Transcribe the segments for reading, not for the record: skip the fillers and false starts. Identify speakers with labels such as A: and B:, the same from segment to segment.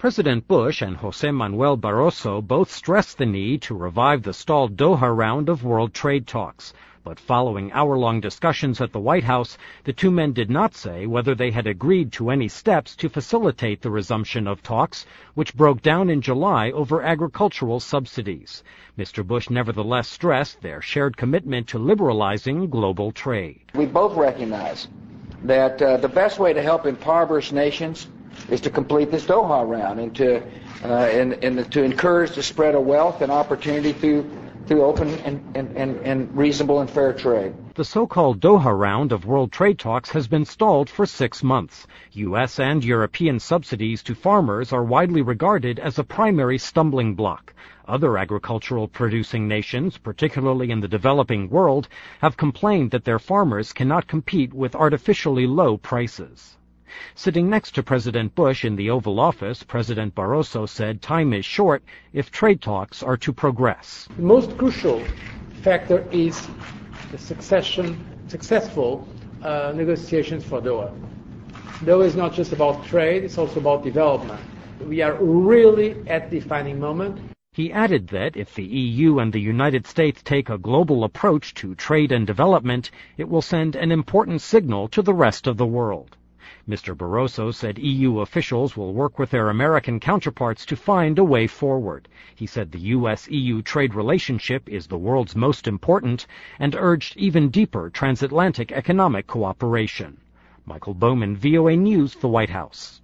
A: President Bush and José Manuel Barroso both stressed the need to revive the stalled Doha round of world trade talks. But following hour-long discussions at the White House, the two men did not say whether they had agreed to any steps to facilitate the resumption of talks, which broke down in July over agricultural subsidies. Mr. Bush nevertheless stressed their shared commitment to liberalizing global trade.
B: We both recognize that the best way to help impoverished nations is to complete this Doha round and to encourage the spread of wealth and opportunity through open and reasonable and fair trade.
A: The so-called Doha round of world trade talks has been stalled for 6 months. U.S. and European subsidies to farmers are widely regarded as a primary stumbling block. Other agricultural producing nations, particularly in the developing world, have complained that their farmers cannot compete with artificially low prices. Sitting next to President Bush in the Oval Office, President Barroso said time is short if trade talks are to progress.
C: The most crucial factor is the successful negotiations for Doha. Doha is not just about trade, it's also about development. We are really at the defining moment.
A: He added that if the EU and the United States take a global approach to trade and development, it will send an important signal to the rest of the world. Mr. Barroso said EU officials will work with their American counterparts to find a way forward. He said the U.S.-EU trade relationship is the world's most important and urged even deeper transatlantic economic cooperation. Michael Bowman, VOA News, the White House.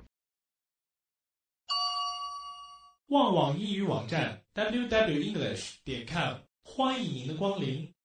D: 旺网英语网站 www.english.com 欢迎您的光临。